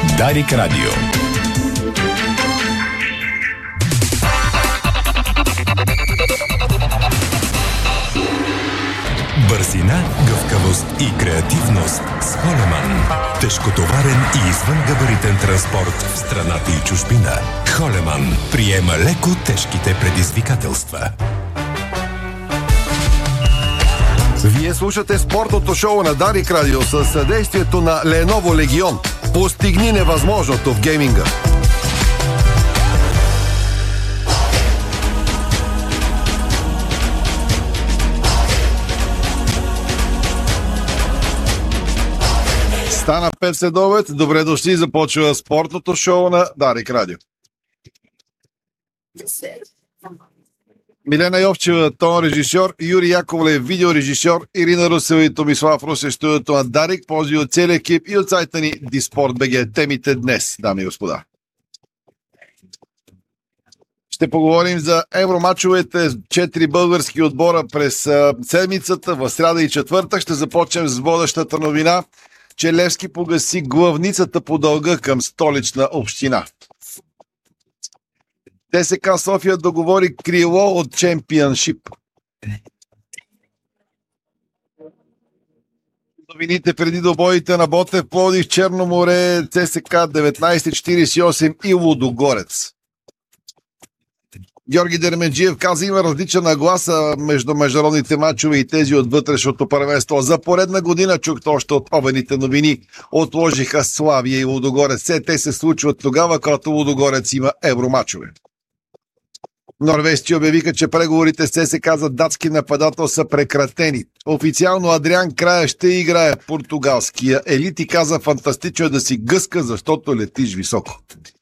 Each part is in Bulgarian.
Дарик Радио. Бързина, гъвкавост и креативност с Холеман. Тежкотоварен и извънгабаритен транспорт в страната и чужбина. Холеман приема леко тежките предизвикателства. Вие слушате спортното шоу на Дарик Радио със съдействието на Lenovo Legion. Постигни невъзможното в гейминга. Стана 5 следобед. Добре дошли. Започва спортното шоу на Дарик Радио. Милена Йовчева, тон режисьор, Юрий Яковлев, видеорежисьор, Ирина Русева и Томислав Русев, студиото на Дарик, пози от целия екип и от сайта ни Диспорт.бг. Темите днес, дами и господа. Ще поговорим за евромачовете, 4 български отбора през седмицата, в сряда и четвъртък. Ще започнем с водещата новина, че Левски погаси главницата по дълга към Столична община. ТСК София договори крило от Чемпионшип. Новините преди добоите на Ботев, Пловдив, Черно море, ЦСК 1948 и Лудогорец. Георги Дерменджиев каза, има различна нагласа между международните мачове и тези от вътрешното първенство. За поредна година чухте още от обедните новини. Отложиха Славия и Лудогорец. Те се случват тогава, когато Лудогорец има евромачове. Норвежци обявиха, че преговорите с ЦСК за датски нападател са прекратени. Официално Адриан Края ще играе португалския елит и каза, фантастично е да си гъска, защото летиш високо.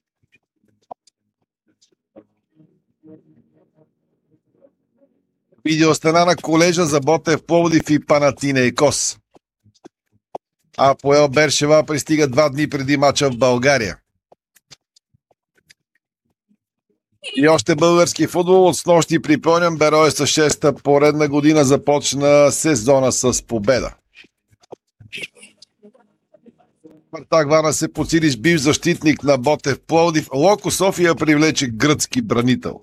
Видеостена на колежа за Ботев, Пловдив и Панатинейкос. Апоел Бершева пристига 2 дни преди мача в България. И още български футбол. От снощи припомням, Берое с 6-та поредна година започна сезона с победа. Спартак Варна се подсили с бивш защитник на Ботев Пловдив. Локо София привлече гръцки бранител.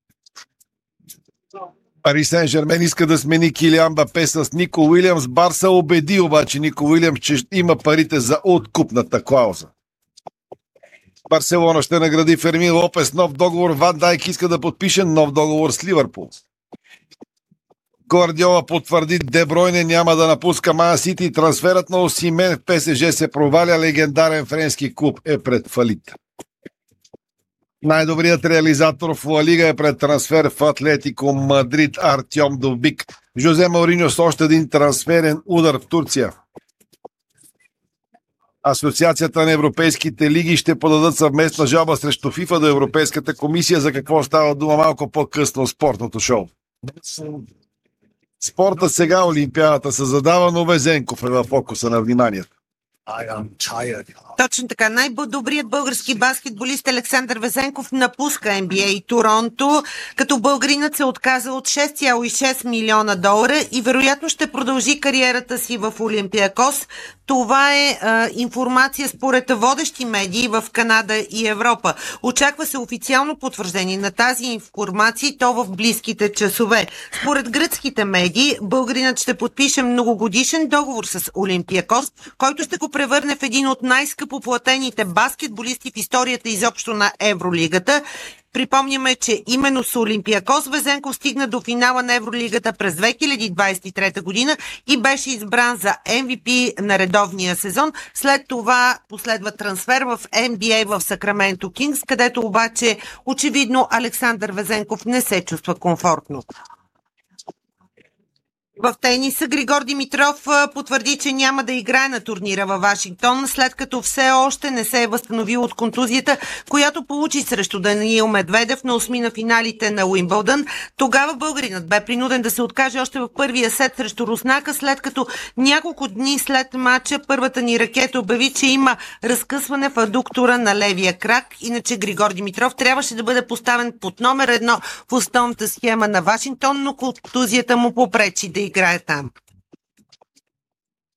Пари Сен-Жермен иска да смени Килиан Мбапе с Нико Уилямс. Барса убеди обаче Нико Уилямс, че има парите за откупната клауза. Барселона ще награди Фермин Лопес нов договор. Ван Дайк иска да подпише нов договор с Ливърпул. Гвардиола потвърди, Де Бройне няма да напуска Ман Сити. Трансферът на Осимен в ПСЖ се проваля. Легендарен френски клуб е пред фалит. Най-добрият реализатор в Ла Лига е пред трансфер в Атлетико Мадрид Артем Довбик. Жозе Мауриньо с още един трансферен удар в Турция. Асоциацията на европейските лиги ще подадат съвместна жалба срещу ФИФА до Европейската комисия. За какво става дума малко по-късно в спортното шоу. Спорта сега, Олимпиадата се задава, но Везенков е в фокуса на вниманието. Точно така. Най-добрият български баскетболист Александър Везенков напуска NBA и Торонто, като българинът се отказа от 6,6 милиона долара и вероятно ще продължи кариерата си в Олимпиакос. Това е информация според водещи медии в Канада и Европа. Очаква се официално потвърждение на тази информация и то в близките часове. Според гръцките медии, българинът ще подпише многогодишен договор с Олимпиакос, който ще го превърне в един от най-скъпо платените баскетболисти в историята изобщо на Евролигата. Припомняме, че именно с Олимпиакос Везенков стигна до финала на Евролигата през 2023 година и беше избран за MVP на редовния сезон. След това последва трансфер в NBA в Сакраменто Кингс, където обаче очевидно Александър Везенков не се чувства комфортно. В тениса Григор Димитров потвърди, че няма да играе на турнира във Вашингтон, след като все още не се е възстановил от контузията, която получи срещу Даниил Медведев на осмина финалите на Уимбълдън. Тогава българинът бе принуден да се откаже още в първия сет срещу Руснака, след като няколко дни след матча първата ни ракета обяви, че има разкъсване в адуктора на левия крак. Иначе Григор Димитров трябваше да бъде поставен под номер 1 в основната схема на Вашингтон, но контузията му попречи да играе там.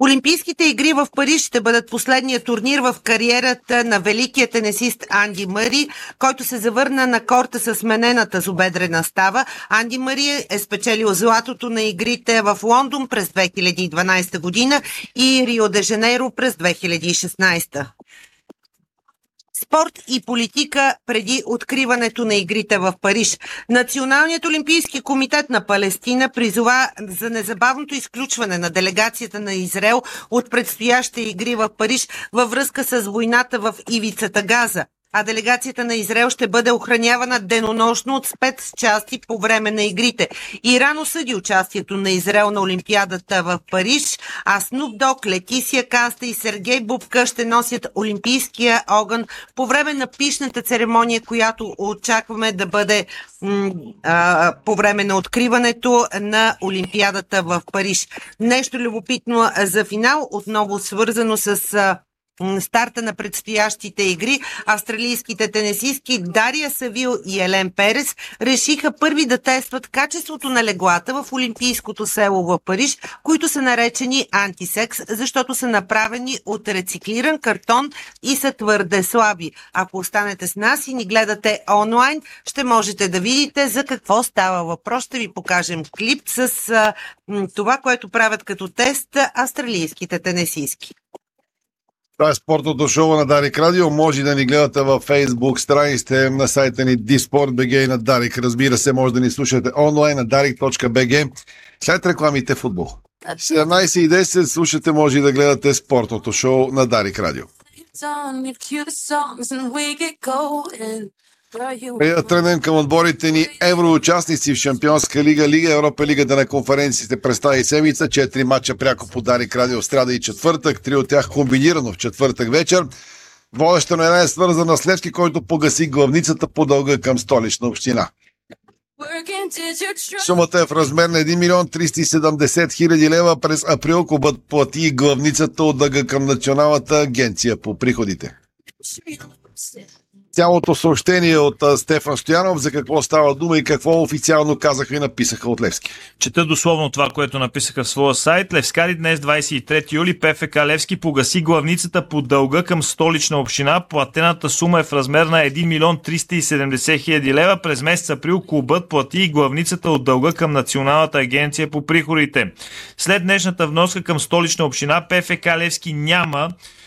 Олимпийските игри в Париж ще бъдат последния турнир в кариерата на великия тенисист Анди Мъри, който се завърна на корта с сменената зубедрена става. Анди Мъри е спечелил златото на игрите в Лондон през 2012 година и Рио де Жанейро през 2016. Спорт и политика преди откриването на игрите в Париж. Националният олимпийски комитет на Палестина призова за незабавното изключване на делегацията на Израел от предстоящите игри в Париж във връзка с войната в ивицата Газа. А делегацията на Израел ще бъде охранявана денонощно от спецчасти по време на игрите. Иран осъди участието на Израел на Олимпиадата в Париж, а Снуп Дог, Летисия Каста и Сергей Бубка ще носят олимпийския огън по време на пищната церемония, която очакваме да бъде по време на откриването на Олимпиадата в Париж. Нещо любопитно за финал, отново свързано с старта на предстоящите игри. Австралийските тенисистки Дария Савил и Елен Перес решиха първи да тестват качеството на леглата в Олимпийското село в Париж, които са наречени антисекс, защото са направени от рециклиран картон и са твърде слаби. Ако останете с нас и ни гледате онлайн, ще можете да видите за какво става въпрос. Ще ви покажем клип с това, което правят като тест австралийските тенисистки. Това е спортното шоу на Дарик Радио. Може да ни гледате във Facebook страниците на сайта ни dsport.bg и на Дарик. Разбира се, може да ни слушате онлайн на darik.bg. След рекламите футбол. 17:10 слушате, може и да гледате спортното шоу на Дарик Радио. Преди да тръгнем към отборите ни, евроучастници в Шампионска лига, Лига Европа, Лигата на конференциите представи седмица. 4 мача пряко по Дарик Радио в сряда и четвъртък, 3 от тях комбинирано в четвъртък вечер. Водеща на една е свързана с Левски, който погаси главницата по дълга към Столична община. Сумата е в размер на 1 милион 370 хиляди лева. През април клубът плати главницата от дълга към Националната агенция по приходите. Цялото съобщение от Стефан Стоянов за какво става дума и какво официално казаха и написаха от Левски. Чета дословно това, което написаха в своя сайт. Левскари днес, 23 юли, ПФК Левски погаси главницата по дълга към Столична община. Платената сума е в размер на 1 милион 370 хиляди лева. През месец април клубът плати главницата от дълга към Националната агенция по приходите. След днешната вноска към Столична община, ПФК Левски няма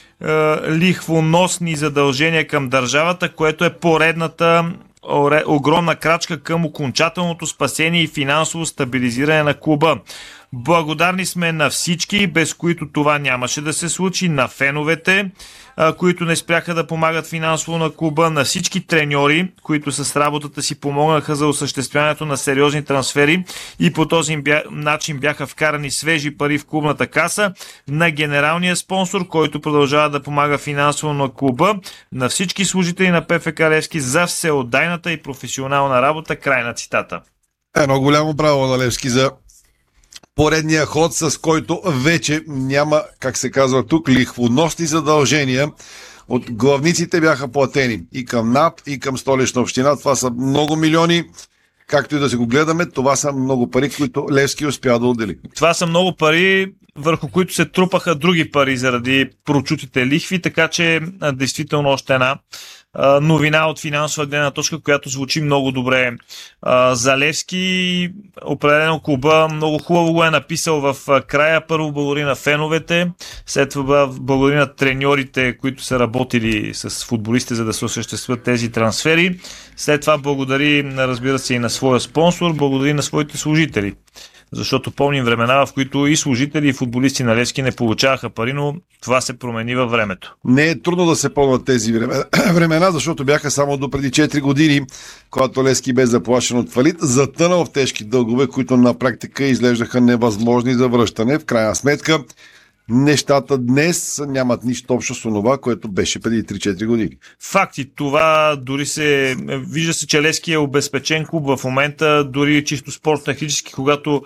лихвоносни задължения към държавата, което е поредната огромна крачка към окончателното спасение и финансово стабилизиране на клуба. Благодарни сме на всички, без които това нямаше да се случи, на феновете, които не спряха да помагат финансово на клуба, на всички треньори, които с работата си помогнаха за осъществяването на сериозни трансфери и по този начин бяха вкарани свежи пари в клубната каса, на генералния спонсор, който продължава да помага финансово на клуба, на всички служители на ПФК Левски за всеотдайната и професионална работа. Край на цитата. Едно голямо браво на Левски за поредния ход, с който вече няма, как се казва тук, лихвоносни задължения. От главниците бяха платени и към НАП, и към Столична община. Това са много милиони. Както и да се го гледаме, това са много пари, които Левски успя да отдели. Това са много пари, върху които се трупаха други пари заради прочутите лихви, така че действително още една новина от финансова гледна точка, която звучи много добре за Левски. Определено клуба много хубаво го е написал в края. Първо благодари на феновете, след това благодари на треньорите, които са работили с футболистите, за да се осъществят тези трансфери. След това благодари, разбира се, и на своя спонсор, благодари на своите служители. Защото помним времена, в които и служители, и футболисти на Левски не получаваха пари, но това се промени във времето. Не е трудно да се помнят тези времена, защото бяха само до преди 4 години, когато Левски бе заплашен от фалит, затънал в тежки дългове, които на практика изглеждаха невъзможни за връщане. В крайна сметка, нещата днес нямат нищо общо с това, което беше преди 3-4 години. Факти, това дори се вижда се, че Левски е обезпечен клуб в момента, дори чисто спортно-технически, когато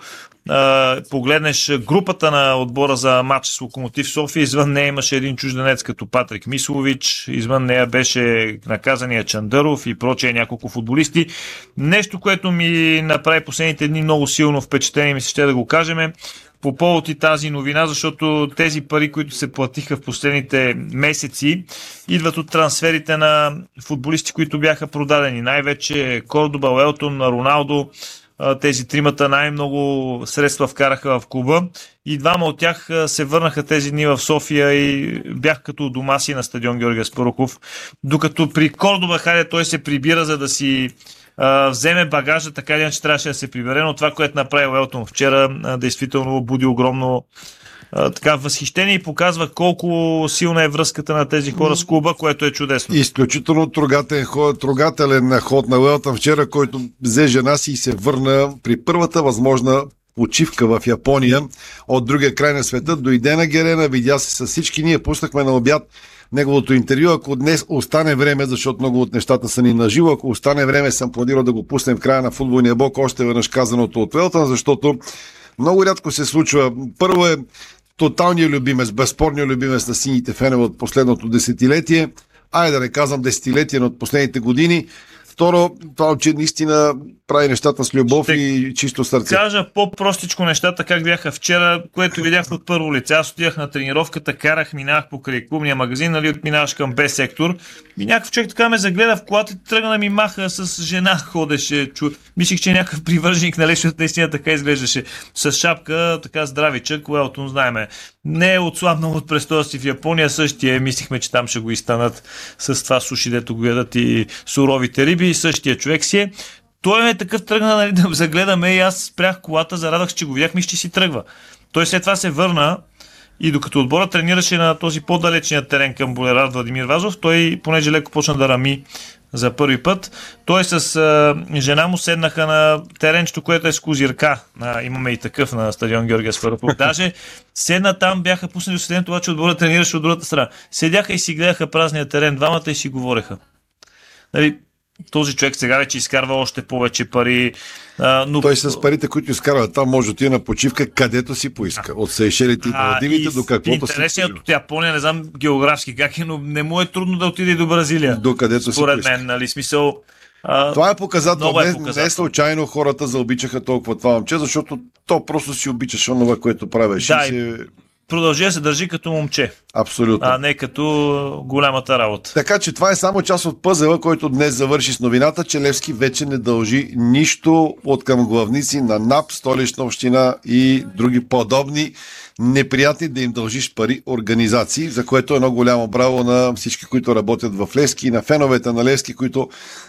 погледнеш групата на отбора за матч с Локомотив София, извън нея имаше един чужденец като Патрик Мислович, извън нея беше наказания Чандъров и прочее няколко футболисти. Нещо, което ми направи последните дни много силно впечатление, ми се ще да го кажем, по повод и тази новина, защото тези пари, които се платиха в последните месеци, идват от трансферите на футболисти, които бяха продадени. Най-вече Кордоба, Уелтон, Роналдо. Тези тримата най-много средства вкараха в клуба и двама от тях се върнаха тези дни в София и бяха като дома си на стадион Георги Аспарухов. Докато при Кордоба, хайде, той се прибира, за да си вземе багажа, така или иначе трябваше да се прибере, но това, което направи Уелтон вчера, действително буди огромно така възхищение и показва колко силна е връзката на тези хора с клуба, което е чудесно. Изключително трогателен ход на Уелтън вчера, който взе жена си и се върна при първата възможна почивка в Япония от другия край на света. Дойде на Герена, видя се с всички. Ние пуснахме на обяд неговото интервю. Ако днес остане време, защото много от нещата са ни наживо, ако остане време, съм планирал да го пуснем в края на футболния блок, още веднъж казаното от Уелтън, защото много рядко се случва. Първо е тоталният любимец, безспорният любимец на сините фенове от последното десетилетие. Да не казвам десетилетие, но от последните години. Второ, това че наистина прави нещата с любов и чисто сърце. Кажа по-простичко нещата, как бяха вчера, което видях от първо лице. Аз отидах на тренировката, минах покрай клубния магазин, нали, отминаваш към Б сектор и някакъв човек така ме загледа в колата и тръгна да ми маха с жена, ходеше. Мислих, че е някакъв привърженик, нали, защото наистина така изглеждаше. С шапка, така здравичък, Уелтон, знаеме. Не е отслабнал от престоя си в Япония, същия. Мислихме, че там ще го изстанат с това суши, дето го ядат и суровите риби. И същия човек си е. Той е такъв, тръгна, нали, да загледаме и аз спрях колата, зарадах, че го видях, мисля, че си тръгва. Той след това се върна и докато отбора тренираше на този по-далечния терен към булевард Владимир Вазов, той, понеже леко почна да рами за първи път, той с жена му седнаха на теренчето, което е с козирка. Имаме и такъв на стадион Георги Аспарухов. Даже седна там, бяха пуснали осветлението, това, че отбора тренираше от другата страна. Седяха и си гледаха празния терен, двамата и си говореха. Нали, този човек сега вече изкарва още повече пари. Но... Той с парите, които изкарва там, може да отиде на почивка, където си поиска. От Сейшелите и Малдивите до каквото си. Интересният от Япония, не знам географски как е, но не му е трудно да отиде до Бразилия. До където според си поиска. мен, нали, смисъл. Това е показател. показател. Не случайно хората заобичаха толкова това момче, защото то просто си обичаше онова, което правеше. Да, продължи да се държи като момче. Абсолютно. А не като голямата работа. Така че това е само част от пъзела, който днес завърши с новината, че Левски вече не дължи нищо от към главници на НАП, Столична община и други подобни неприятни да им дължиш пари организации, за което е много голямо браво на всички, които работят в Левски и на феновете на Левски, които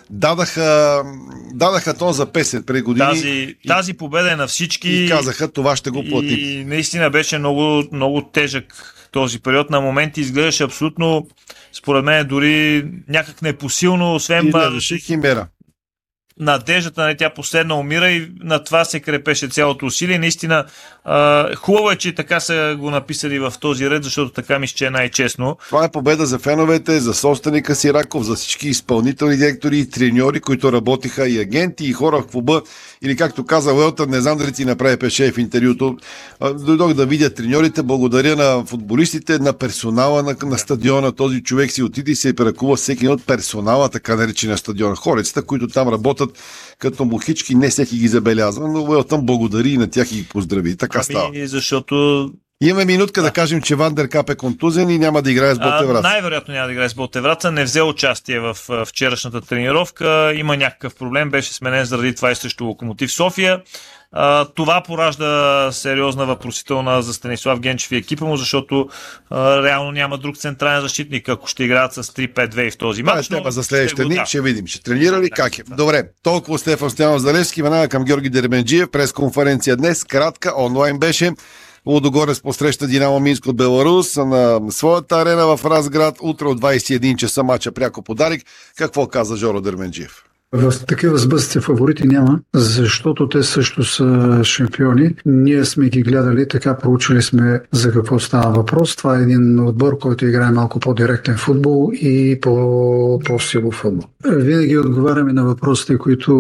дадаха тон за песен преди години. Тази победа е на всички. И казаха, това ще го платим. И наистина беше много, много тежък този период. На моменти изглеждаше абсолютно, според мен, дори някак непосилно, освен изглеждаше химера. Надеждата, не, тя последна умира и на това се крепеше цялото усилие. Наистина, хубаво е, че така са го написали в този ред, защото така мисля, че е най-честно. Това е победа за феновете, за собственика Сираков, за всички изпълнителни директори и треньори, които работиха, и агенти, и хора в клуба. Или както каза Уелтън, не знам дали ти направи пеше в интервюто, дойдох да видя треньорите, благодаря на футболистите, на персонала на стадиона. Този човек си отиде и се прекува всеки от персонала, така наречена стадиона. Хорецата, които там работят като мухички, не всеки ги забелязва, но Уелтън благодари и на тях и ги поздрави. Така става. Защото... Имаме минутка да кажем, че Ван дер Кап е контузен и няма да играе с Ботевраца. Най-вероятно няма да играе с Ботевраца. Не взе участие в вчерашната тренировка. Има някакъв проблем. Беше сменен заради това и срещу Локомотив София. Това поражда сериозна въпросителна за Станислав Генчев и екипа му, защото реално няма друг централен защитник, ако ще играят с 3-5-2 в този мач. Това е за следващите дни. Ще видим. Ще тренира ли? Как е? Добре. Толкова Стефан Стоянов Залевски. Веднага към Георги Дерменджиев. Пресконференция днес. Кратка. Онлайн беше. Лудогорец посреща Динамо Минск от Беларус на своята арена в Разград. Утре от 21 часа мача пряко подарик. Какво каза Жоро Дерменджиев? В такива сблъсъци фаворити няма, защото те също са шампиони. Ние сме ги гледали, така проучили сме за какво става въпрос. Това е един отбор, който играе малко по-директен футбол и по-силов футбол. Винаги отговаряме на въпросите, които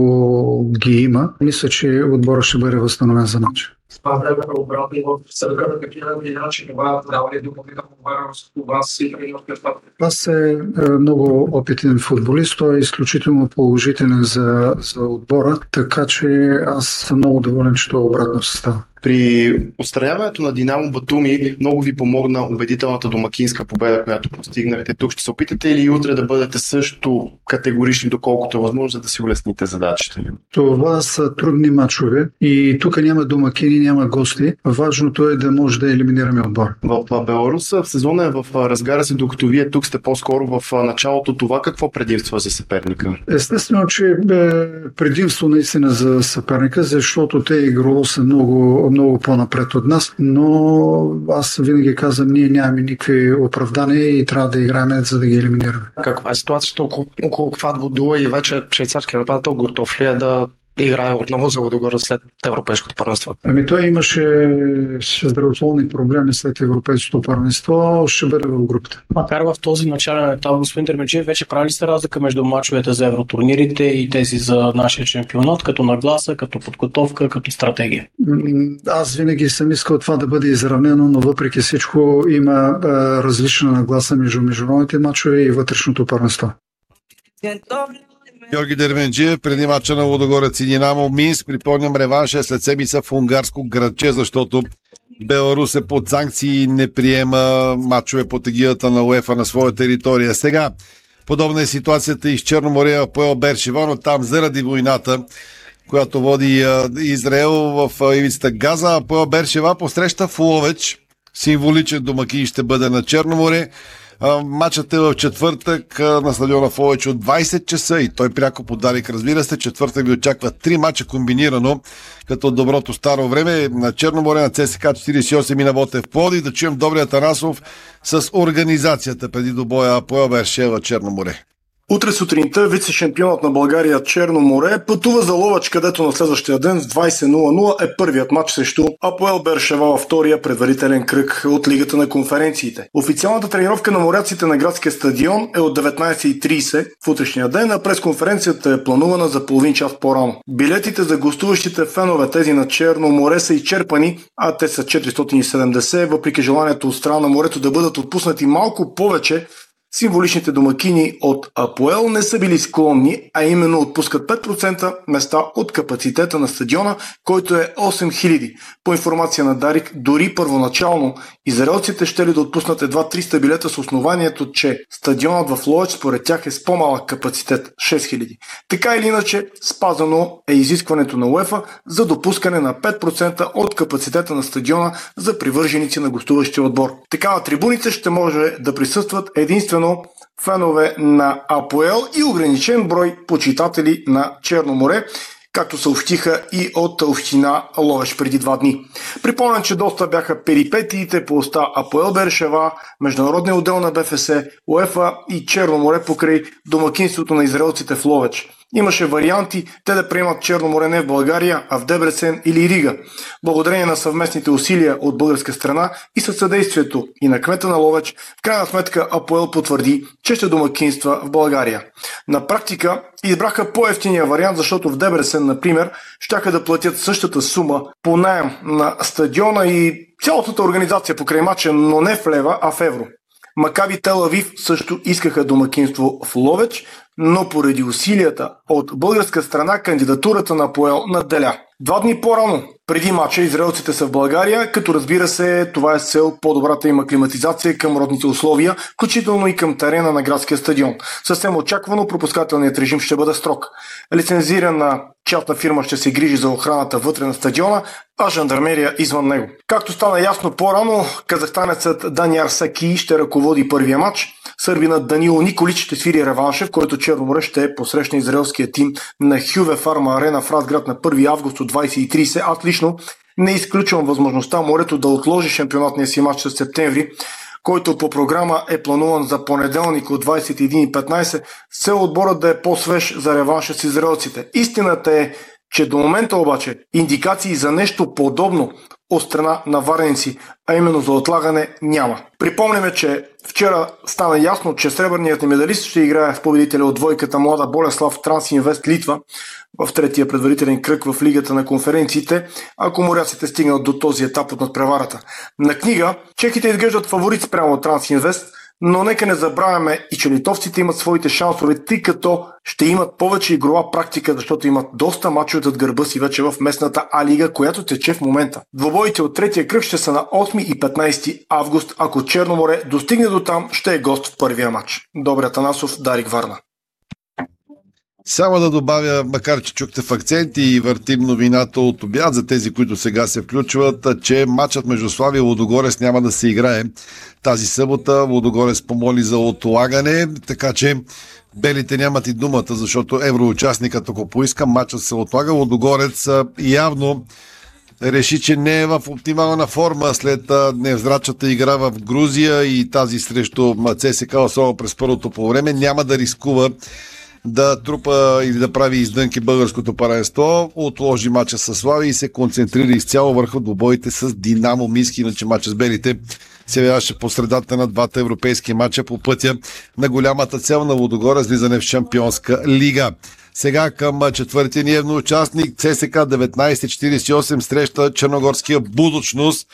ги има. Мисля, че отборът ще бъде възстановен за матча. Това време е обратно в сърката, такива начини това дава ли допълнително отговаря с това си тренировка? Аз е много опитен футболист, той е изключително положителен за отбора, така че аз съм много доволен, че това обратно се става. При отстраняването на Динамо Батуми много ви помогна убедителната домакинска победа, която постигнахте тук. Ще се опитате или утре да бъдете също категорични, доколкото е възможно, за да си улесните задачите? Това са трудни мачове и тук няма домакини, няма гости. Важното е да може да елиминираме отбор. В Беларус в сезона е в разгара си, докато вие тук сте по-скоро в началото. Това какво предимства за съперника? Естествено, че предимство наистина за съперника, защото те игрово са много по-напред от нас, но аз винаги казвам, ние нямаме никакви оправдания и трябва да играем, за да ги елиминираме. Каква е ситуацията около Квад Водула и вече швейцарския нападател готов ли е да играе отново за Лудогорец след европейското първенство? Той имаше здравословни проблеми след европейското първенство, ще бъде в групата. Макар в този начален етап, господин Дерменджиев, вече прави ли сте разлика между мачовете за евротурнирите и тези за нашия шампионат, като нагласа, като подготовка, като стратегия? Аз винаги съм искал това да бъде изравнено, но въпреки всичко има различна нагласа между международните мачове и вътрешното първенство. Георги Дерменджиев преди мача на Лудогорец и Динамо Минск. Припомням, реванша след седмица в унгарско градче, защото Беларус е под санкции и не приема мачове под егидата на УЕФА на своя територия. Сега подобна е ситуацията и с Черно море, Апоел Бершева, но там заради войната, която води Израел в ивицата Газа, Апоел Бершева посреща в Ловеч. Символичен домакин ще бъде на Черно море. Матчът е в четвъртък на стадиона в Ловеч от 20 часа и той пряко подарик. Разбира се, четвъртък ви очаква 3 мача комбинирано, като доброто старо време на Черно море, на ЦСКА 48 и на Ботев Пловдив. Да чуем Добри Атанасов с организацията преди добоя Апоел Бершева Черно море. Утре сутринта вице-шампионът на България Черно море пътува за Ловеч, където на следващия ден в 20:00 е първият матч срещу Апоел Бершева във втория предварителен кръг от Лигата на конференциите. Официалната тренировка на моряците на градския стадион е от 19:30 в утрешния ден, а пресконференцията е планувана за половин час по-рано. Билетите за гостуващите фенове, тези на Черно море, са изчерпани, а те са 470, въпреки желанието от страна на морето да бъдат отпуснати малко повече. Символичните домакини от Апоел не са били склонни, а именно отпускат 5% места от капацитета на стадиона, който е 8000. По информация на Дарик, дори първоначално израелците ще ли да отпуснат едва 300 билета с основанието, че стадионът в Ловеч според тях е с по-малък капацитет – 6000. Така или иначе, спазано е изискването на УЕФА за допускане на 5% от капацитета на стадиона за привърженици на гостуващия отбор. Така на трибуните ще може да присъстват единствено фенове на Апоел и ограничен брой почитатели на Черно море, както съобщиха и от община Ловеч преди 2 дни. Припомням, че доста бяха перипетиите по уста Апоел Бершева, международния отдел на БФС, УЕФА и Черно море покрай домакинството на израелците в Ловеч. Имаше варианти те да приемат Черно море не в България, а в Дебрецен или Рига. Благодарение на съвместните усилия от българска страна и със съдействието и на кмета на Ловеч, в крайна сметка Апоел потвърди, че ще домакинства в България. На практика избраха по-евтиния вариант, защото в Дебрецен, например, щяха да платят същата сума по наем на стадиона и цялата организация покрай мача, но не в лева, а в евро. Макаби Тел Авив също искаха домакинство в Ловеч, но поради усилията от българска страна кандидатурата на Апоел надделя. 2 дни по-рано, преди мача, израелците са в България, като разбира се, това е с цел по-добрата им аклиматизация към родните условия, включително и към терена на градския стадион. Съвсем очаквано пропускателният режим ще бъде строг. Лицензирана частна фирма ще се грижи за охраната вътре на стадиона, а жандармерия извън него. Както стана ясно по-рано, казахстанецът Данияр Саки ще ръководи първия матч. Сърбинът Данило Николич ще свири реванша, в който Черно море ще посрещне израелския тим на Хюве Фарма Арена в Разград на 1 август от 20:30. Аз лично не изключвам възможността морето да отложи шампионатния си матч със септември, който по програма е плануван за понеделник от 21:15, с цел отборът да е по-свеж за реванша с израелците. Истината е, че до момента обаче индикации за нещо подобно от страна на варненци, а именно за отлагане, няма. Припомняме, че вчера стана ясно, че сребърният медалист ще играе в победителя от двойката Млада Болеслав Трансинвест Литва в третия предварителен кръг в Лигата на конференциите, ако моряците стигнат до този етап от надпреварата. На книга чехите изглеждат фаворит спрямо Трансинвест, Но нека не забравяме и че литовците имат своите шансове, тъй като ще имат повече игрова практика, защото имат доста мачове зад гърба си вече в местната А-лига, която тече в момента. Двобоите от третия кръг ще са на 8 и 15 август. Ако Черноморе достигне до там, ще е гост в първия матч. Добре, Атанасов, Дарик, Варна. Само да добавя, макар че чухте в акценти и въртим новината от обяд за тези, които сега се включват, че матчът между Славия и Лудогорец няма да се играе тази събота. Лудогорец помоли за отлагане, така че белите нямат и думата, защото евроучастникът, ако поиска, матчът се отлага. Лудогорец явно реши, че не е в оптимална форма след невзрачната игра в Грузия и тази срещу ЦСКА, особено през първото по време. Няма да рискува да трупа или да прави издънки българското паренство, отложи мача с Славия и се концентрира изцяло върху двубоите с Динамо Минск, иначе мача с белите се явяваше по средата на двата европейски мача по пътя на голямата цел на Лудогорец слизане в Шампионска лига. Сега към четвъртия ни евноучастник ЦСКА 1948 среща черногорския Будучност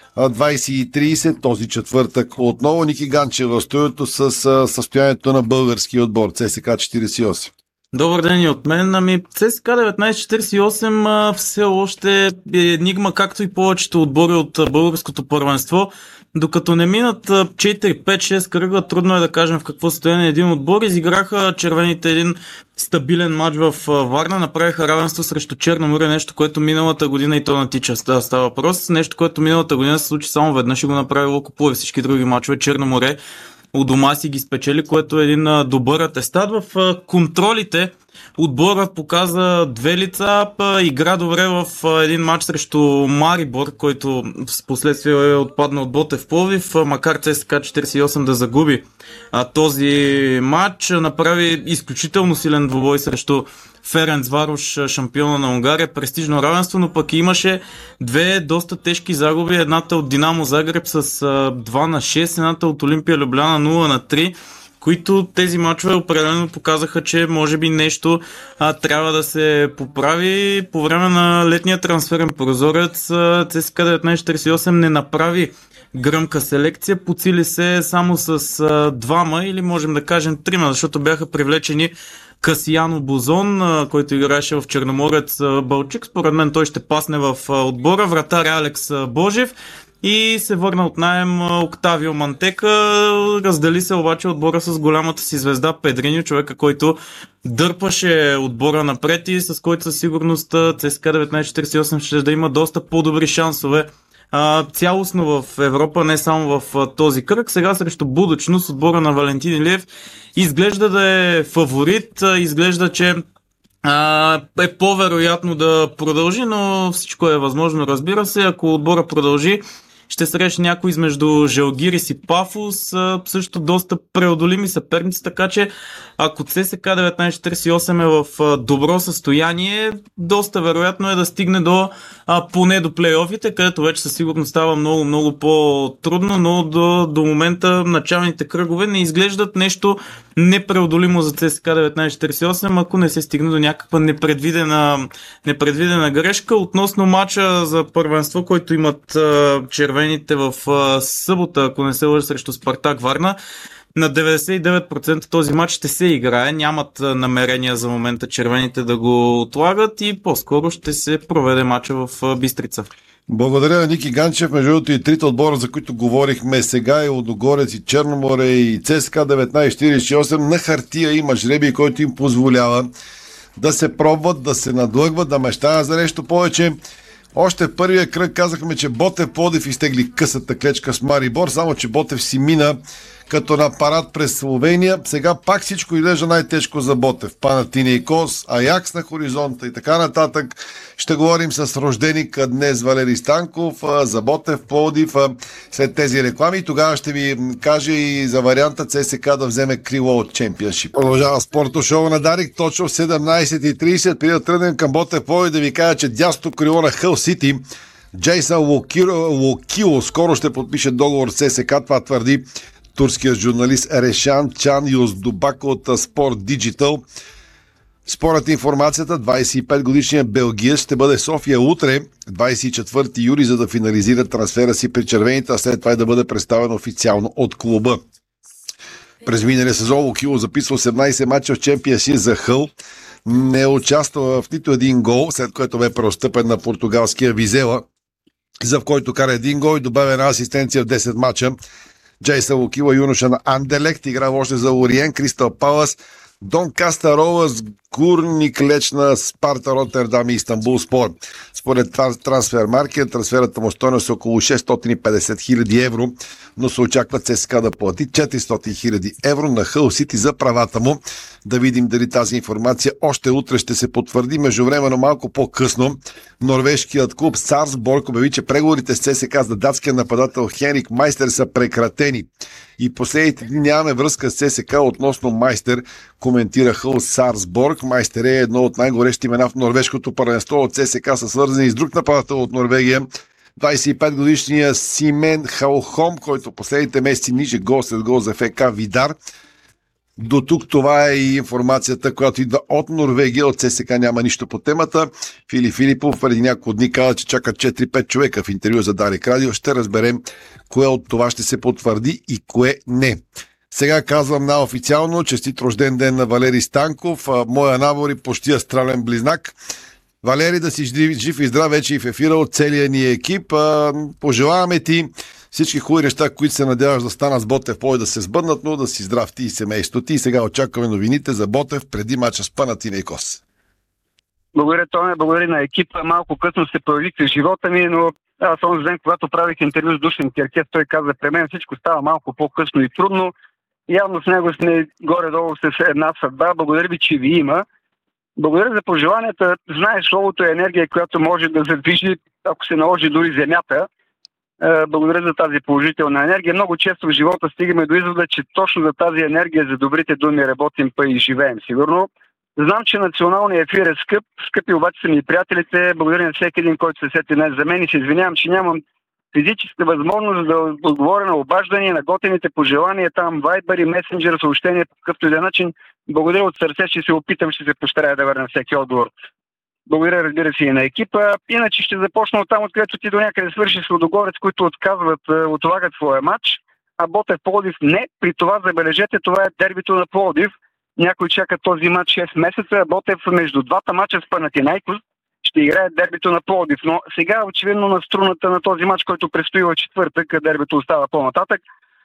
20:30 този четвъртък. Отново Ники Ганчев в студиото с състоянието на българския отбор ЦСКА 48. Добър ден и от мен. ЦСКА 1948 все още е енигма, както и повечето отбори от българското първенство. Докато не минат 4, 5, 6 кръга, трудно е да кажем в какво състояние един отбор. Изиграха червените един стабилен матч в Варна, направиха равенство срещу Черноморе, нещо, което миналата година и то на тича става въпрос. Нещо, което миналата година се случи само веднъж и го направи Локо Пловдив. Всички други мачове Черноморе у дома си ги спечели, което е един добър атестат. В контролите отборът показа две лица, игра добре в един матч срещу Марибор, който в последствие е отпаднал от Ботев Пловдив, макар ЦСКА 48 да загуби този матч. Направи изключително силен двубой срещу Ференцварош, шампиона на Унгария, престижно равенство, но пък имаше две доста тежки загуби. Едната от Динамо Загреб с 2-6, едната от Олимпия Любляна 0-3, които тези мачове определено показаха, че може би нещо трябва да се поправи. По време на летния трансферен прозорец ЦСКА 1948 не направи гръмка селекция, подсили се само с двама или можем да кажем трима, защото бяха привлечени Касияно Бозон, който играеше в Черноморец Балчик. Според мен той ще пасне в отбора. Вратар Алекс Божев и се върна от наем Октавио Мантека. Раздели се обаче отбора с голямата си звезда Педриньо, човека, който дърпаше отбора напред и с който със сигурност ЦСКА 1948 ще да има доста по-добри шансове цялостно в Европа, не само в този кръг. Сега срещу Будучност отбора на Валентин Илиев изглежда да е фаворит, изглежда, че е по-вероятно да продължи, но всичко е възможно, разбира се. Ако отбора продължи, ще срещне някой измежду Желгирис и Пафос, също доста преодолими съперници, така че ако ЦСКА 1948 е в добро състояние, доста вероятно е да стигне поне до плейофите, където вече със сигурност става много, много по-трудно, но до момента началните кръгове не изглеждат нещо непреодолимо за ЦСКА 1948, ако не се стигне до някаква непредвидена грешка. Относно матча за първенство, който имат червените в събота, ако не се лъжа, срещу Спартак Варна, на 99% този матч ще се играе. Нямат намерения за момента червените да го отлагат и по-скоро ще се проведе матча в Бистрица. Благодаря на Ники Ганчев. Между другото и трите отбора, за които говорихме сега, и Лудогорец, и Черноморе, и ЦСКА 1948, на хартия има жребий, който им позволява да се пробват, да се надлъгват, да мечтаят за нещо повече. Още в първия кръг казахме, че Ботев Пловдив изтегли късата клечка с Марибор, само че Ботев си мина като на парад през Словения. Сега пак всичко изглежда най-тежко за Ботев. Панатинейкос, Аякс на хоризонта и така нататък. Ще говорим с рожденика днес Валери Станков за Ботев Пловдив след тези реклами. Тогава ще ви кажа и за варианта ЦСКА да вземе крило от Чемпионшип. Продължава спорто шоу на Дарик, точно в 17:30. Преди да тръгнем към Ботев Пловдив, да ви кажа, че дясното крило на Хъл Сити Джейсън Локило скоро ще подпише договор с ЦСКА. Това твърди турският журналист Решан Чан Юздубак от Спорт Диджитал. Според информацията, 25-годишният белгиец ще бъде в София утре, 24 юли, за да финализира трансфера си при червените, а след това да бъде представен официално от клуба. През миналия сезон Лукило записва 18 мача в Чемпионс за Хъл. Не участва в нито един гол, след което бе преотстъпен на португалския Визела, за в който кара един гол и добавя една асистенция в 10 мача. Джейса Лукила, юноша на Андерлехт, играва още за Ориен, Кристал Палас, Дон Кастаровас, Гурник Лечна, Спарта Роттердам и Истанбул Спор. Според Трансфермаркет, трансферата му стойност е около 650 хиляди евро, но се очаква ЦСКА да плати 400 хиляди евро на Хъл Сити за правата му. Да видим дали тази информация още утре ще се потвърди. Междувременно малко по-късно норвежкият клуб Сарпсборг обяви, че преговорите с ЦСКА за датския нападател Хенрик Майстер са прекратени. И последните дни нямаме връзка с ЦСКА относно Майстер, коментира Хъл Сарпсборг. Майстер е едно от най-горещи имена в норвежкото първенство. От ЦСКА са свързани с друг нападател от Норвегия, 25-годишния Симен Халхом, който последните месеци ниже гол след гол за ФК Видар. До тук това е и информацията, която идва от Норвегия. От ЦСКА няма нищо по темата. Филип Филипов преди няколко дни каза, че чакат 4-5 човека в интервю за Дарик Радио. Ще разберем кое от това ще се потвърди и кое не. Сега казвам наофициално честит рожден ден на Валери Станков, моя набор и почти астрален близнак. Валери, да си жив и здрав вече и в ефира от целия ни екип. Пожелаваме ти всички хубави неща, които се надяваш да станат с Ботев Пловдив, да се сбъднат, но да си здрав ти и семейството ти. И сега очакваме новините за Ботев преди мача с Панатинейкос. Благодаря, Томе, благодаря на екипа. Малко късно се появих в живота ми, но аз онзи ден, когато правих интервю с Душан Киркев, той каза, при мен всичко става малко по-късно и трудно. Явно с него сме горе-долу с една съдба. Благодаря ви, че ви има. Благодаря за пожеланията. Знаеш, словото е енергия, която може да задвижи, ако се наложи, дори земята. Благодаря за тази положителна енергия. Много често в живота стигаме до извода, че точно за тази енергия, за добрите думи работим, па и живеем. Сигурно. Знам, че националният ефир е скъп. Скъпи обаче са ми приятелите. Благодаря на всеки един, който се сети днес за мен и се извинявам, че нямам физическа възможност да отговоря на обаждания, на готените пожелания, там Viber и Messenger съобщения по какъвто и да начин. Благодаря от сърце, ще се опитам, ще се постарая да върна всеки отговор. Благодаря, разбира се, и на екипа. Иначе ще започна от там, откъдето ти до някъде свърши с Лудогорец, които отлагат своя матч, а Ботев Пловдив не. При това, забележете, това е дербито на Пловдив. Някой чака този матч 6 месеца, Ботев между двата матча с Панатинайкос ще играе дербито на Пловдив. Но сега очевидно на струната на този матч, който предстои в четвъртък, дербито остава по-нататък.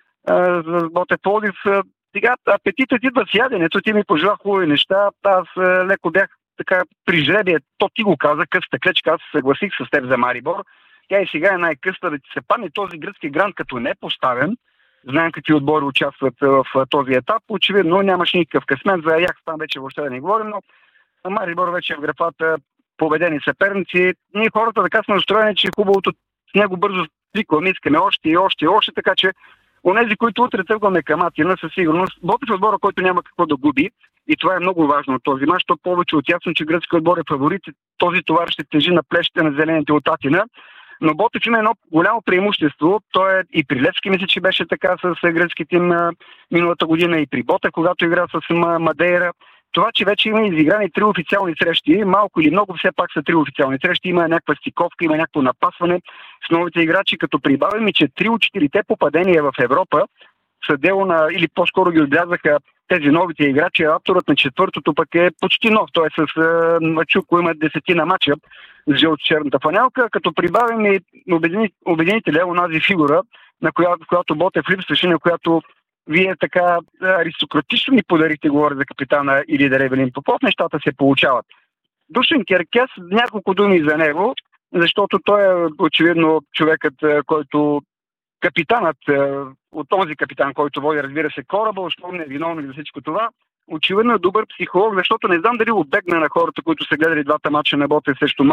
Ботев Пловдив, сега апетитът идва с яденето, ти ми пожела хубави неща, аз леко бях така при жребие, то ти го каза, къста клечка, аз се съгласих с теб за Марибор. Тя и сега е най-къста да ти се падне този гръцки грант, като не е поставен. Знаем какви отбори участват в този етап. Очевидно нямаш никакъв късмет, за Аякс там вече въобще да не говорим, но Марибор вече е в графата победени съперници. Ние хората така сме настроени, че хубавото с него бързо свикваме, искаме още и още и още, така че онези, които утре тръгваме към Атина, със сигурност Ботев е отбора, който няма какво да губи. И това е много важно от този мач, то повече от ясно, че гръцкият отбор е фаворит. Този товар ще тежи на плещите на зелените от Атина. Но Ботев има едно голямо преимущество. То е и при Левски, мисля, че беше така с гръцки тим миналата година, и при Ботев, когато игра с Мадейра. Това, че вече има изиграни 3 официални срещи, малко или много, все пак са 3 официални срещи, има някаква стиковка, има някакво напасване с новите играчи, като прибавим и че 3 от 4 попадения в Европа са дело на, или по-скоро ги отбелязаха тези новите играчи, авторът на четвъртото пък е почти нов, той е с Мачуко, има 10 на матча с жълто-черната фанелка, като прибавим и обединителя, онази фигура, на която Ботев липсваше, на която вие така аристократично ни подарихте, говоря за капитана или да Евелин Попов, нещата се получават. Душан Керкес, няколко думи за него, защото той е очевидно човекът, който капитанът, от този капитан, който води, разбира се, кораба, основно е виновник за всичко това, очевидно е добър психолог, защото не знам дали обегна на хората, които са гледали двата мача на Ботев срещу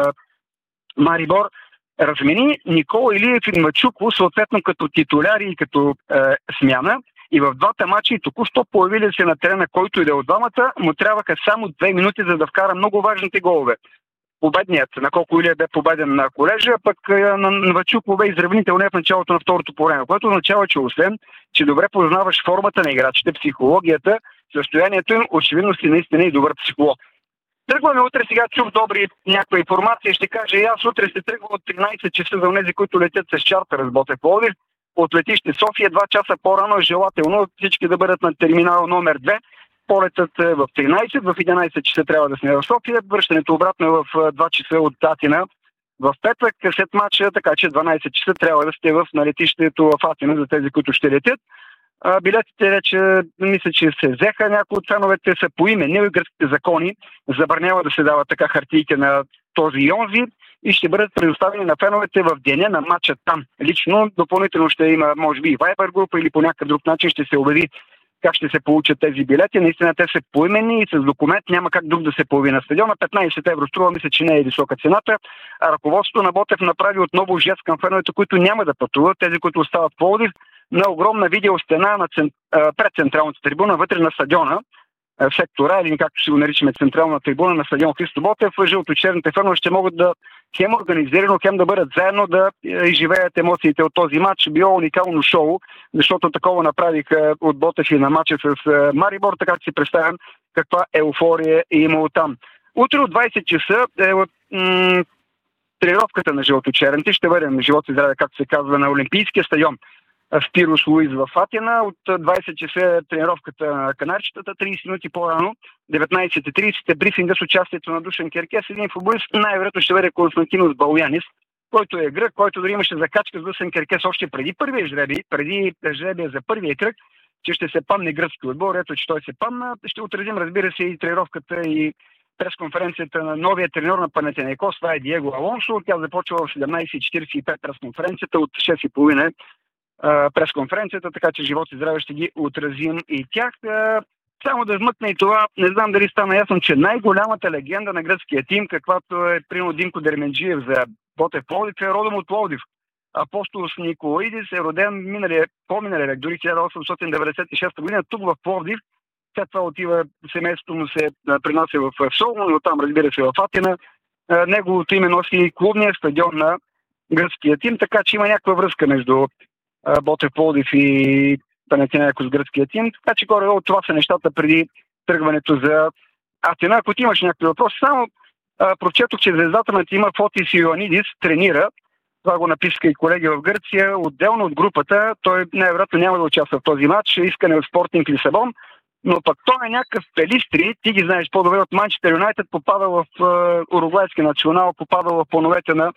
Марибор. Размени Никола Илиев и Мачуко, съответно като титуляри и като смяна. И в двата мача и току-що появили се на терена, който и да е от двамата, му трябваха само 2 минути, за да вкара много важните голове. Победният, на колко Илия бе победен на Колежа, пък на Вачуко бе изравнителен в началото на второто по време, което означава, че освен, че добре познаваш формата на играчите, психологията, състоянието им, очевидно си наистина и добър психолог. Тръгваме утре, сега чух добри някаква информация, ще кажа и аз утре ще тръгвам от 13 часа за тези, които летят с чартър с Ботев Пловдив. от летище София 2 часа по-рано е желателно всички да бъдат на терминал номер 2. Полетът е в 13, в 11 часа трябва да сме в София, връщането обратно е в 2 часа от Атина в петък след матча, така че 12 часа трябва да сте на летището в Атина за тези, които ще летят. Билетите вече, мисля, че се взеха, някои от феновете са поименни, гръцките закони забранява да се дават така хартийки на този и онзи и ще бъдат предоставени на феновете в деня на матча там. Лично, допълнително ще има, може би, и Viber група или по някакъв друг начин ще се обяви как ще се получат тези билети. Наистина те са поименни и с документ няма как друг да се появи на стадиона. 15 евро струва, мисля, че не е висока цената. А ръководството на Ботев направи отново жест към феновете, които няма да пътуват, тези, които остават в Пловдив, на огромна видеостена пред централната трибуна, вътре на стадиона, в сектора, или както ще го наричаме централна трибуна на стадион Христо Ботев, жълточерните фенове ще могат да хем организирано, хем да бъдат заедно, да изживеят емоциите от този матч. Било уникално шоу, защото такова направиха от Ботев и на матча с Марибор, така че си представям каква еуфория е имало там. Утре от 20 часа тренировката на жълточерните ще бъде на живот и здраве, както се казва, на Олимпийския стадион Спирос Луис в Атина. От 20 часа е тренировката на канарчетата, 30 минути по-рано, 19:30 е брифинга с участието на Душан Керкес, един футболист, най-вероятно ще бъде Константинос Балянис, който е грък, който дори имаше закачка с Душан Керкес още преди първия жребий, преди жребия за първия кръг, че ще се падне гръцки отбор. Ето, че той се падна. Ще отразим, разбира се, и тренировката и пресконференцията на новия треньор на Панатинайкос. Това е Диего Алонсо. Тя започва в 17:45 пресконференцията, от 6:30 пресконференцията, така че живот и здраве ще ги отразим и тях. Само да вмъкна и това, не знам дали стана ясно, че най-голямата легенда на гръцкия тим, каквато е примерно Динко Дерменджиев за Ботев Пловдив, е родом от Пловдив. Апостолос Николаидис е роден по-миналия век, дори 1896 година, тук в Пловдив. След това отива, семейството му се принася в Солун, но там, разбира се, в Атина. Неговото име носи клубния стадион на гръцкия тим, така че има някаква връзка между Ботев Пловдив и Панатинайкос с гръцкия тим. Така че горе-долу това са нещата преди тръгването за Атина. Ако ти имаш някакви въпроси, само прочетох, че звездата на тима Фотис Йоанидис тренира. Това го написаха и колеги в Гърция. Отделно от групата, той най-вероятно няма да участва в този матч. Искане от Спортинг Лисабон. Но пък той е някакъв Пелистри, ти ги знаеш по-добре от Манчестър Юнайтед, попада в уругвайски национал, попада в плановете на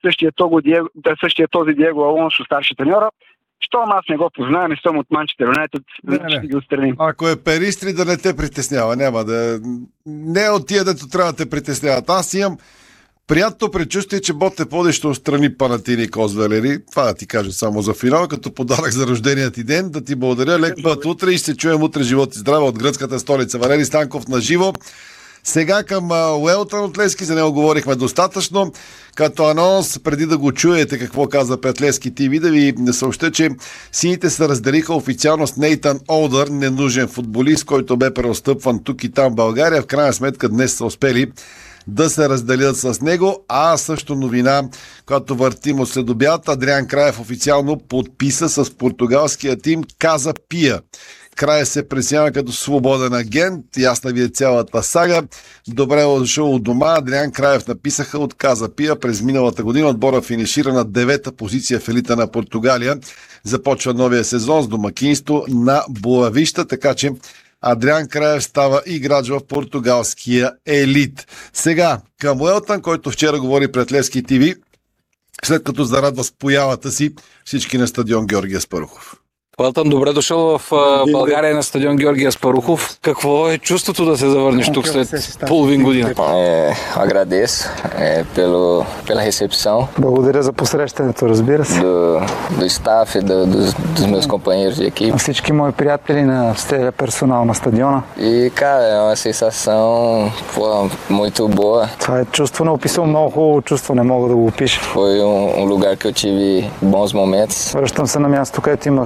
същия този Диего Алонсо, старши треньора. Щом аз не го познавам и съм от Манчестър Юнайтед, ще ги отстраним. Ако е Пелистри, да не те притеснява. Няма да... Не от тия, дето трябва да те притесняват. Аз имам приятно предчувствие, че Ботев Пловдив ще отстрани Панатинайкос, Валери. Това да ти кажа само за финал, като подарък за рождения ти ден. Да ти благодаря. Лек път утре и ще чуем утре живот и здраве от гръцката столица. Валери Станков на живо. Сега към Уелтън от Левски, за него говорихме достатъчно. Като анонс, преди да го чуете какво каза пред Левски ТВ, да ви съобща, че сините се разделиха официално с Нейтан Олдър, ненужен футболист, който бе преотстъпван тук и там в България. В крайна сметка днес са успели да се разделят с него. А също новина, която въртим от следобед, Адриан Краев официално подписа с португалския тим Каза Пия. Краев се присява като свободен агент. Ясна ви е цялата сага. Добре е дошъл от дома. Адриан Краев написаха от Каза Пия. През миналата година отбора финишира на 9-та позиция в елита на Португалия. Започва новия сезон с домакинство на Боавища, така че Адриан Краев става играч в португалския елит. Сега към Уелтън, който вчера говори пред Левски ТВ, след като зарадва с появата си всички на стадион Георги Аспарухов. Уелтън, добре дошъл в България на стадион Георги Аспарухов. Какво е чувството да се завърнеш тук след половин година? Agradeço pela recepção. Благодаря за посрещането, разбира се. Do staff, dos meus companheiros de equipe. Всички мои приятели, на целия персонал на стадиона. E, cara, é uma sensação muito boa. Това е чувство неописано, много хубаво чувство, не мога да го опиша. Foi lugar que eu tive bons momentos. Връщам се на място, където имах прекрасни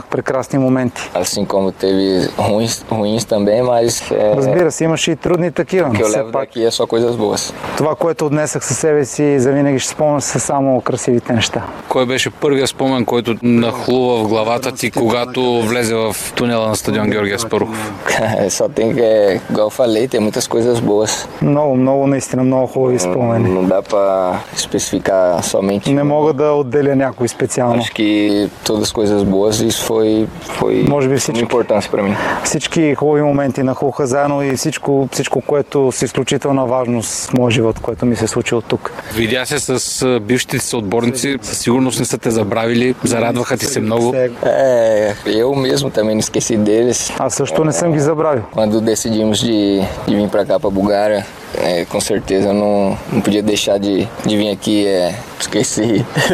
прекрасни моменти. Assim como teve ruins também, mas Разбира се, имаше и трудни такива. o que eu levo daqui é só coisas boas. Това, което отнесах със себе си, завинаги ще спомня, са само красивите неща. Кой беше първият спомен, който нахлува в главата ти, когато влезе в тунела на стадион Георги Аспарухов? Só tem que, igual eu falei, tem muitas coisas boas. Много, наистина много хубави спомени. Não dá para especificar somente. Не мога да отделя някой специално. Acho que todas as coisas boas, isso foi Може би uma importância para mim. Всички хубави моменти нахлуха заедно и всичко, което с изключителна важност в моя живот, което ми се случи от тук. Видя се с бившите си отборници, със сигурност не са те забравили, зарадваха ти се много. Eu mesmo também não esqueci deles. Аз също не съм ги забравил. Quando decidimos de vir para cá, para Bulgária, com certeza não podia deixar de vir aqui, esqueci.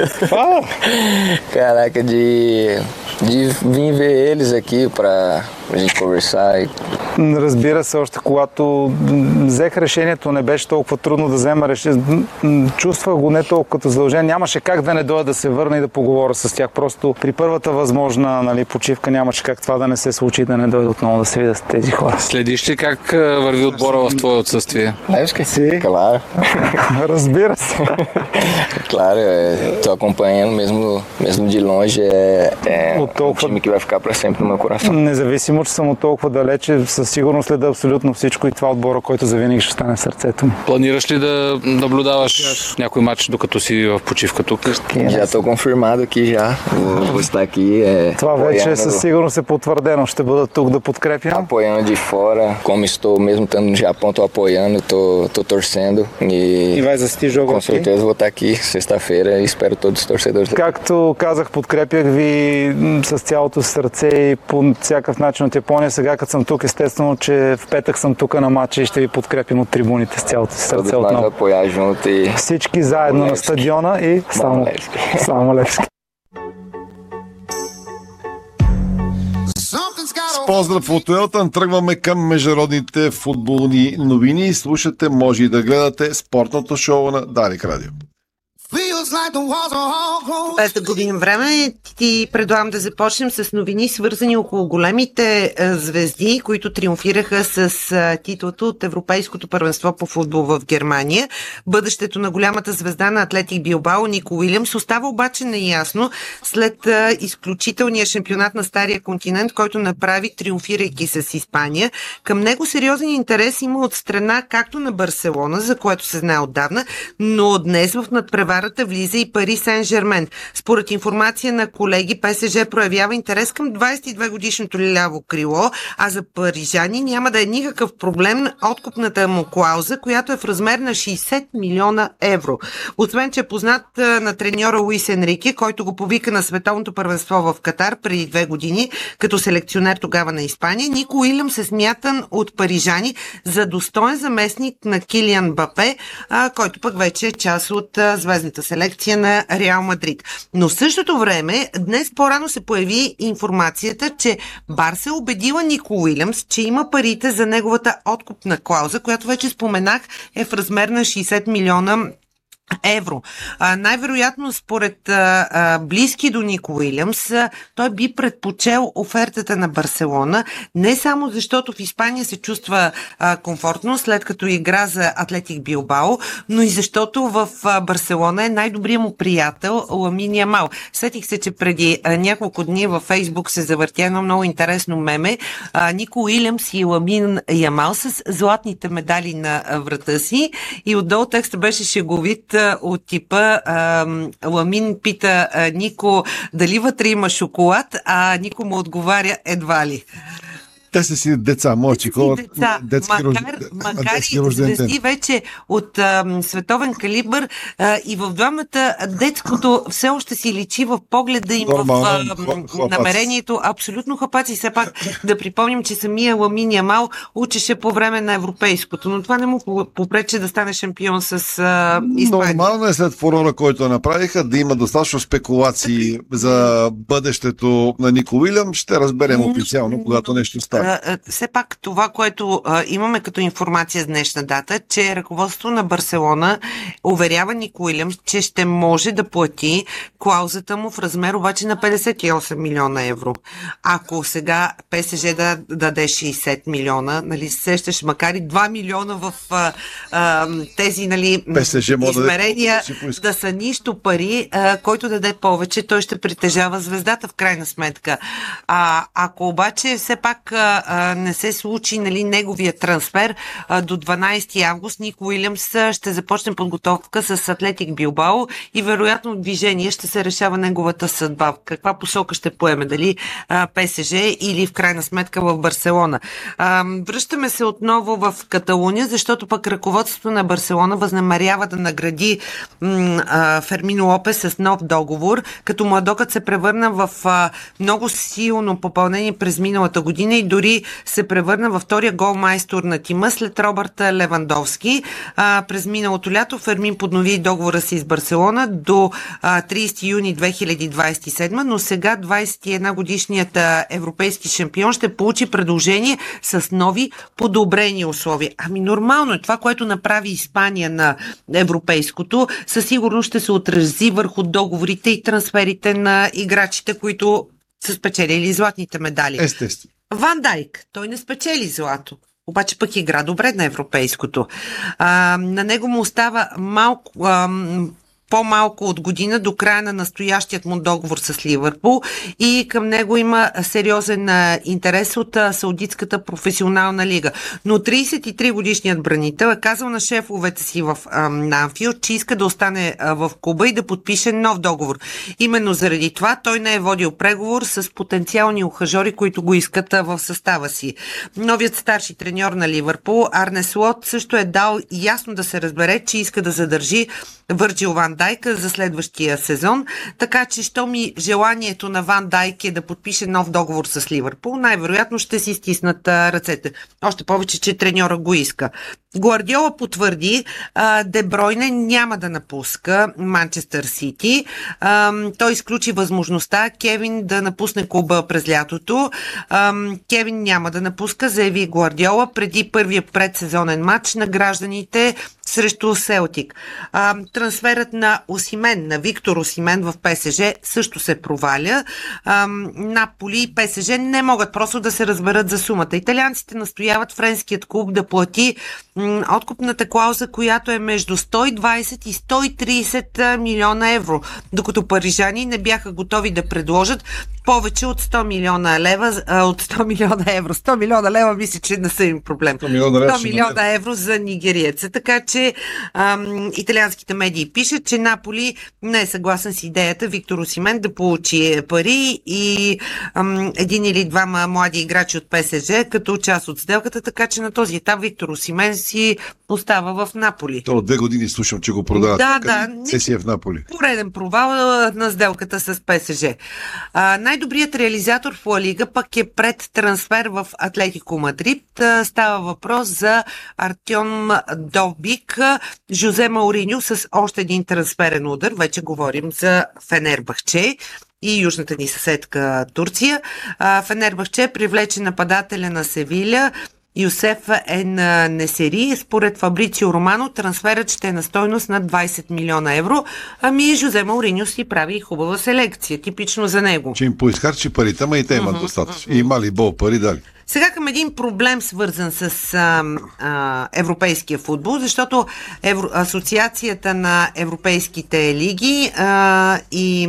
Caraca, de vir ver eles aqui para a gente conversar. Разбира се, още когато взех решението, не беше толкова трудно да взема решение. Чувствах го не толкова като задължение. Нямаше как да не дойда да се върна и да поговоря с тях. Просто при първата възможна почивка нямаше как това да не се случи, да не дойда отново да се видя с тези хора. Следиш ли как върви отбора в твое отсъствие? Sim, claro. Разбира се. Claro, tô acompanhando mesmo de longe, um time que vai ficar para sempre no meu coração. Независимо, че съм от толкова далече, със сигурност следа абсолютно всичко и това отбора, който завинаги ще стане в сърцето ми. Планираш ли да наблюдаваш някой матч, докато си в почивка тук? Já tô confirmado aqui já. Vou estar aqui. Това вече със сигурност е потвърдено. Ще бъда тук да подкрепям. Apoiando de fora, como estou mesmo estando no Japão, tô apoiando, tô torcendo e vai assistir jogo com certeza vou estar aqui sexta-feira e espero todos os torcedores. Както казах, подкрепях ви с цялото сърце и по всякакъв начин от Япония. Сега като съм тук, естествено, че в петък съм тук на матча и ще ви подкрепим от трибуните с цялото си сърце отново. Всички заедно на стадиона и само Левски. С поздрав от Уелтън тръгваме към международните футболни новини. Слушате, може и да гледате спортното шоу на Дарик Радио. Без да губим време, ти предлагам да започнем с новини, свързани около големите звезди, които триумфираха с титлата от Европейското първенство по футбол в Германия. Бъдещето на голямата звезда на Атлетик Билбао Нико Уилямс остава обаче неясно след изключителния шампионат на Стария континент, който направи триумфирайки с Испания. Към него сериозен интерес има от страна както на Барселона, за което се знае отдавна, но днес в надпреварата влиза и Пари Сен-Жермен. Според информация на колеги, ПСЖ проявява интерес към 22-годишното ляво крило, а за парижани няма да е никакъв проблем откупната му клауза, която е в размер на 60 милиона евро. Освен, че е познат на треньора Луис Енрике, който го повика на световното първенство в Катар преди 2 години, като селекционер тогава на Испания, Нико Уилямс е смятан от парижани за достоен заместник на Килиан Мбапе, който пък вече е част от звездната селекция на Реал Мадрид. Но в същото време, днес по-рано се появи информацията, че Барса е убедила Нико Уилямс, че има парите за неговата откупна клауза, която вече споменах е в размер на 60 милиона евро. Най-вероятно, според близки до Нико Уилямс, той би предпочел офертата на Барселона, не само защото в Испания се чувства комфортно, след като игра за Атлетик Билбао, но и защото в Барселона е най-добрият му приятел Ламин Ямал. Сетих се, че преди няколко дни във Фейсбук се завъртя едно много интересно меме. Нико Уилямс и Ламин Ямал с златните медали на врата си и отдолу текста беше шеговит от типа Ламин пита Нико дали вътре има шоколад, а Нико му отговаря едва ли. Те са си деца, мълчико. Макар и звезди вече от световен калибър и в двамата детското все още си личи в погледа им, в намерението. Абсолютно хапаци. Все пак да припомним, че самия Ламин Ямал учеше по време на европейското, но това не му попрече да стане шампион с Испания. Нормално е след фурора, който направиха, да има достатъчно спекулации за бъдещето на Нико Уилямс. Ще разберем официално, когато нещо става. все пак това, което имаме като информация с днешна дата, че ръководството на Барселона уверява Ник Уилямс, че ще може да плати клаузата му в размер обаче на 58 милиона евро. Ако сега ПСЖ да даде 60 милиона, нали, сещаш, макар и 2 милиона в тези, нали, измерения да са нищо пари, който даде повече, той ще притежава звездата в крайна сметка. Ако обаче все пак не се случи, нали, неговия трансфер до 12 август, Ник Уилямс ще започне подготовка с Атлетик Билбао и вероятно движение ще се решава неговата съдба. Каква посока ще поеме? Дали ПСЖ или в крайна сметка в Барселона? Връщаме се отново в Каталуния, защото пък ръководството на Барселона възнамерява да награди Фермин Лопес с нов договор, като младокът се превърна в много силно попълнение през миналата година и дори се превърна във втория голмайстор на тима след Робърт Левандовски. През миналото лято Фермин поднови договора си с Барселона до 30 юни 2027, но сега 21 годишният европейски шампион ще получи предложение с нови подобрени условия. Нормално е това, което направи Испания на европейското, със сигурност ще се отрази върху договорите и трансферите на играчите, които са спечелили златните медали. Естествено. Ван Дайк, той не спечели злато, обаче пък игра добре на европейското. На него му остава по-малко от година до края на настоящият му договор с Ливърпул и към него има сериозен интерес от Саудитската професионална лига. Но 33 годишният бранител е казал на шефовете си в Анфилд, че иска да остане в клуба и да подпише нов договор. Именно заради това той не е водил преговор с потенциални ухажори, които го искат в състава си. Новият старши треньор на Ливърпул, Арне Слот, също е дал ясно да се разбере, че иска да задържи Върджил Ван Дайк за следващия сезон, така че щом и желанието на Ван Дайк е да подпише нов договор с Ливърпул, най-вероятно ще си стиснат ръцете. Още повече, че треньора го иска. Гвардиола потвърди, Де Бройне няма да напуска Манчестър Сити. Той изключи възможността Кевин да напусне клуба през лятото. Кевин няма да напуска, заяви Гвардиола преди първия предсезонен матч на гражданите срещу Селтик. Трансферът на Осимен, на Виктор Осимен в ПСЖ също се проваля. Наполи и ПСЖ не могат просто да се разберат за сумата. Италианците настояват френският клуб да плати откупната клауза, която е между 120 и 130 милиона евро, докато парижани не бяха готови да предложат повече от 100 милиона лева, от 100 милиона евро. 100 милиона лева мисля, че не са им проблем. 100 милиона евро за нигериеца. Така че италианските медии пишат, че Наполи не е съгласен с идеята Виктор Осимен да получи пари и един или двама млади играчи от ПСЖ като част от сделката, така че на този етап Виктор Осимен си остава в Наполи. То от 2 години слушам, че го продават. Да. Сесия в Наполи. Пореден провал на сделката с ПСЖ. Най-добрият реализатор в Ла Лига пък е пред трансфер в Атлетико Мадрид. Става въпрос за Артем Довбик, Жозе Мауриньо с още един трансферен удар. Вече говорим за Фенербахче и южната ни съседка Турция. Фенербахче привлече нападателя на Севиля Юсеф Несери. Според Фабрицио Романо трансферът ще е на стойност на 20 милиона евро. Жозе Мауриньо си прави хубава селекция, типично за него. Че им поизхарчи парите, ама и те имат достатъчно. И има ли бол пари, дали? Сега към един проблем, свързан с европейския футбол, защото Асоциацията на европейските лиги и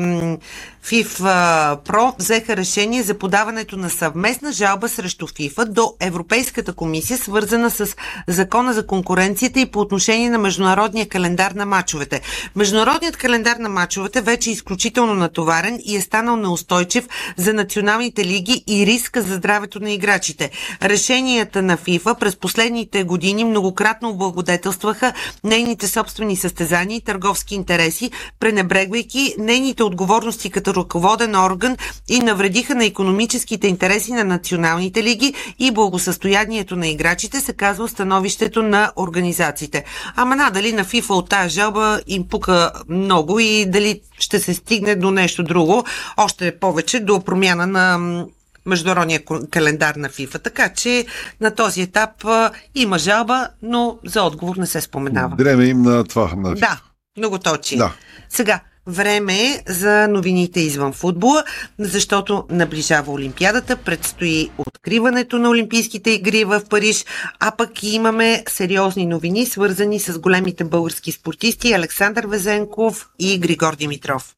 FIFA Pro взеха решение за подаването на съвместна жалба срещу FIFA до Европейската комисия, свързана с Закона за конкуренцията и по отношение на международния календар на мачовете. Международният календар на мачовете вече е изключително натоварен и е станал неустойчив за националните лиги и риска за здравето на играчите. Решенията на FIFA през последните години многократно облагодетелстваха нейните собствени състезания и търговски интереси, пренебрегвайки нейните отговорности като ръководен орган и навредиха на икономическите интереси на националните лиги и благосъстоянието на играчите, се казва становището на организациите. Ама надали на FIFA от тази жалба им пука много и дали ще се стигне до нещо друго, още повече до промяна на международния календар на ФИФА. Така че на този етап има жалба, но за отговор не се споменава. Време им на това. Да, много точно. Да. Сега, време е за новините извън футбола, защото наближава Олимпиадата, предстои откриването на Олимпийските игри в Париж, а пък имаме сериозни новини, свързани с големите български спортисти Александър Везенков и Григор Димитров.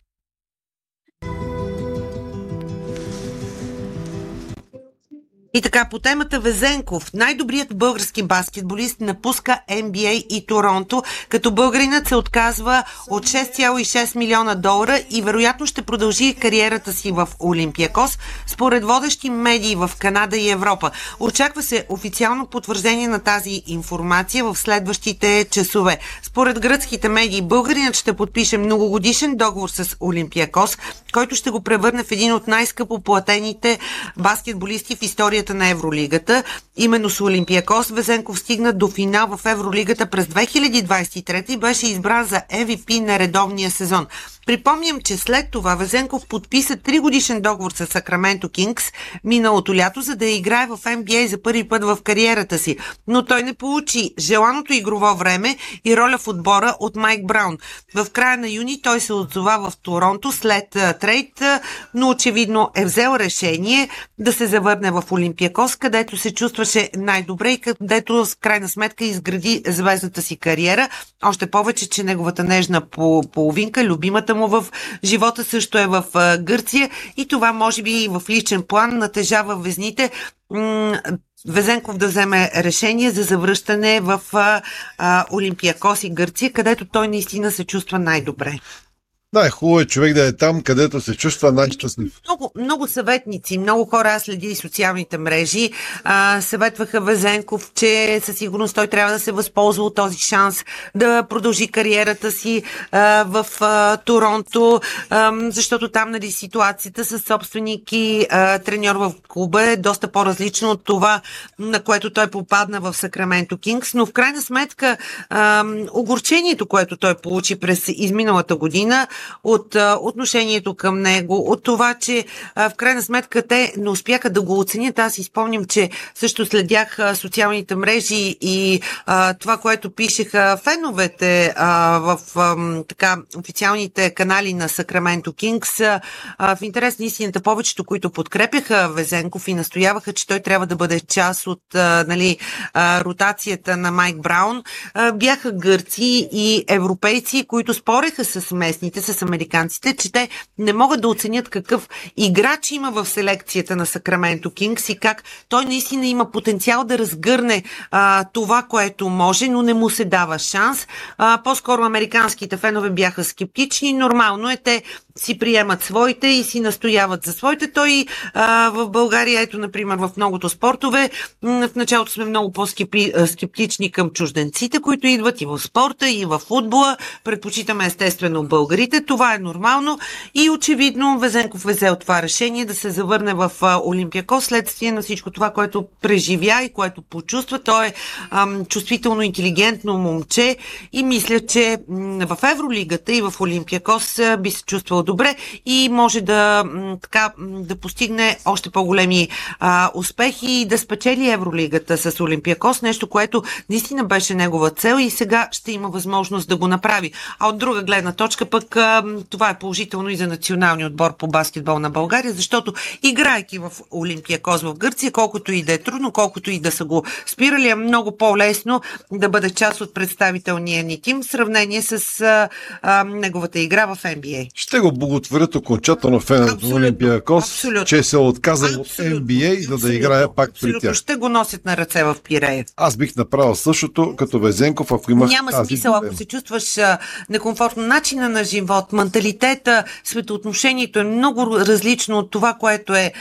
И така, по темата Везенков, най-добрият български баскетболист напуска NBA и Торонто, като българинът се отказва от 6,6 милиона долара и вероятно ще продължи кариерата си в Олимпиакос, според водещи медии в Канада и Европа. Очаква се официално потвърждение на тази информация в следващите часове. Според гръцките медии, българинът ще подпише многогодишен договор с Олимпиакос, който ще го превърне в един от най-скъпо платените баскетболисти в историята на Евролигата. Именно с Олимпиакос Везенков стигна до финал в Евролигата през 2023 и беше избран за MVP на редовния сезон. Припомням, че след това Везенков подписа 3-годишен договор с Сакраменто Кингс миналото лято, за да играе в NBA за първи път в кариерата си. Но той не получи желаното игрово време и роля в отбора от Майк Браун. В края на юни той се отзова в Торонто след трейд, но очевидно е взел решение да се завърне в Олимпиакос, където се чувстваше най-добре и където с крайна сметка изгради звездната си кариера. Още повече, че неговата нежна половинка, любимата му в живота, също е в Гърция и това може би и в личен план натежава везните Везенков да вземе решение за завръщане в Олимпиакос и Гърция, където той наистина се чувства най-добре. Да, хубаво е човек да е там, където се чувства най-щастлив. Много съветници, много хора, аз следи и социалните мрежи, съветваха Везенков, че със сигурност той трябва да се възползва от този шанс да продължи кариерата си в Торонто, защото там ситуацията с собственик и треньор в клуба е доста по-различна от това, на което той попадна в Сакраменто Кингс, но в крайна сметка огорчението, което той получи през изминалата година, от отношението към него, от това, че в крайна сметка те не успяха да го оценят. Аз изпомням, че също следях социалните мрежи и това, което пишеха феновете в така официалните канали на Сакраменто Кингс. В интерес на истината, повечето, които подкрепяха Везенков и настояваха, че той трябва да бъде част от ротацията на Майк Браун, бяха гърци и европейци, които спореха с местните, с американците, че те не могат да оценят какъв играч има в селекцията на Сакраменто Кингс и как той наистина има потенциал да разгърне това, което може, но не му се дава шанс. По-скоро американските фенове бяха скептични. Нормално е, те си приемат своите и си настояват за своите. Той в България, ето, например, в многото спортове, в началото сме много по-скептични към чужденците, които идват и в спорта, и в футбола. Предпочитаме естествено българите. Това е нормално и очевидно Везенков взе това решение да се завърне в Олимпиакос следствие на всичко това, което преживя и което почувства. Той е чувствително, интелигентно момче и мисля, че в Евролигата и в Олимпиакос би се чувствал добре и може да постигне още по-големи успехи и да спечели Евролигата с Олимпиакос, нещо, което наистина беше негова цел и сега ще има възможност да го направи. А от друга гледна точка пък това е положително и за националния отбор по баскетбол на България, защото играйки в Олимпиакос в Гърция, колкото и да е трудно, колкото и да са го спирали, е много по-лесно да бъде част от представителния ни тим в сравнение с неговата игра в NBA. Ще го благотворят окончателно феновете в Олимпиакос, че се отказал от NBA, за да играе пак при тях. Ще го носят на ръце в Пирея. Аз бих направил същото като Везенков, ако имах Няма смисъл, ако се чувстваш некомфортно. Начина на живот, менталитета, светоотношението е много различно от това, което е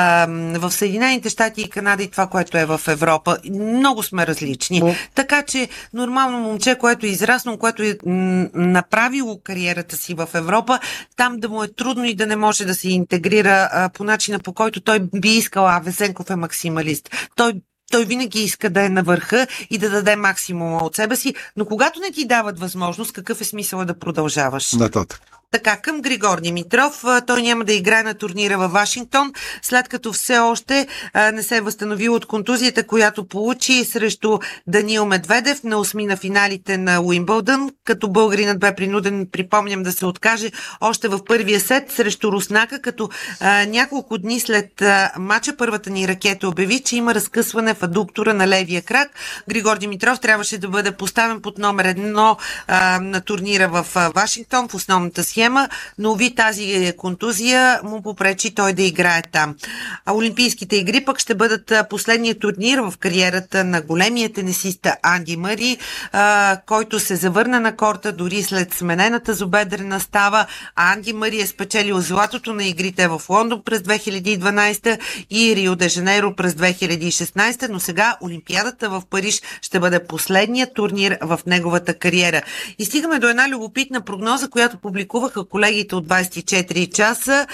в Съединените щати и Канада и това, което е в Европа. Много сме различни. Така че нормално момче, което е израснало, което е направило кариерата си в Европа, там да му е трудно и да не може да се интегрира по начина, по който той би искал. Везенков е максималист. Той винаги иска да е на върха и да даде максимума от себе си, но когато не ти дават възможност, какъв е смисъл да продължаваш? Нататък. Така, към Григор Димитров. Той няма да играе на турнира във Вашингтон, след като все още не се е възстановил от контузията, която получи срещу Даниил Медведев на 8 на финалите на Уимбълдън, като българинът бе принуден, припомням, да се откаже още в първия сет срещу Руснака, като няколко дни след мача първата ни ракета обяви, че има разкъсване в адуктора на левия крак. Григор Димитров трябваше да бъде поставен под номер 1 на турнира в Вашингтон в основната схема, но ви тази контузия му попречи той да играе там. Олимпийските игри пък ще бъдат последния турнир в кариерата на големия тенисист Анди Мъри, който се завърна на корта дори след сменената зубедрена става. Анди Мъри е спечелил златото на игрите в Лондон през 2012 и Рио де Жанейро през 2016, но сега Олимпиадата в Париж ще бъде последният турнир в неговата кариера. И стигаме до една любопитна прогноза, която публикуваха колегите от 24 часа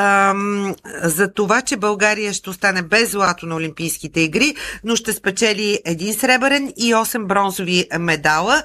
за това, че България ще остане без злато на Олимпийските игри, но ще спечели 1 сребърен и 8 бронзови медала.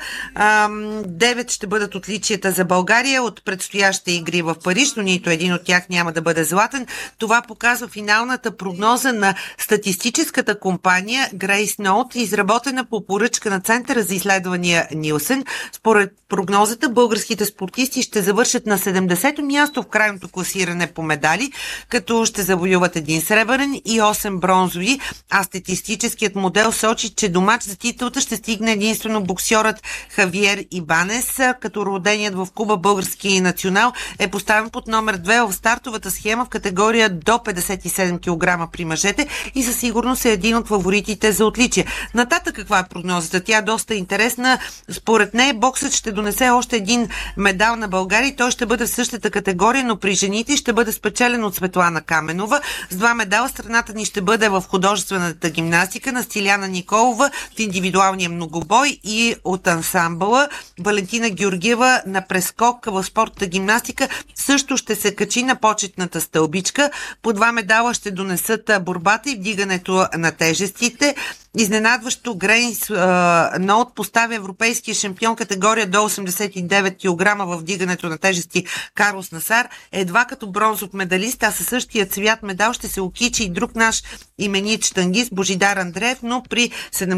9 ще бъдат отличията за България от предстоящите игри в Париж, но нито един от тях няма да бъде златен. Това показва финалната прогноза на статистическата компания Grace Note, изработена по поръчка на Центъра за изследвания Нилсен. Според прогнозата, българските спортисти ще завършат на 70-то място в крайното класиране по медали, като ще завоюват 1 сребърен и 8 бронзови, а статистическият модел сочи, че до мач за титулата ще стигне единствено боксьорът Хавиер Ибанес, като роденият в Куба български национал е поставен под номер 2 в стартовата схема в категория до 57 кг при мъжете и със сигурност е един от фаворитите за отличие. Нататък каква е прогнозата? Тя е доста интересна. Според нея боксът ще донесе още един медал на България и той ще бъде в същата категория, но при жените ще бъде спечелен от Светлана Каменова. С 2 медала страната ни ще бъде в художествената гимнастика на Стиляна Николова, в индивидуалния многобой и от ансамбъла. Валентина Георгиева на прескок в спортната гимнастика също ще се качи на почетната стълбичка. По 2 медала ще донесат борбата и вдигането на тежестите. Изненадващо Грейс Ноут поставя европейския шампион категория до 89 кг в вдигането на тежести Карлос Насар едва като бронзов медалист, а със същия цвят медал ще се окичи и друг наш именит щангист Божидар Андреев, но при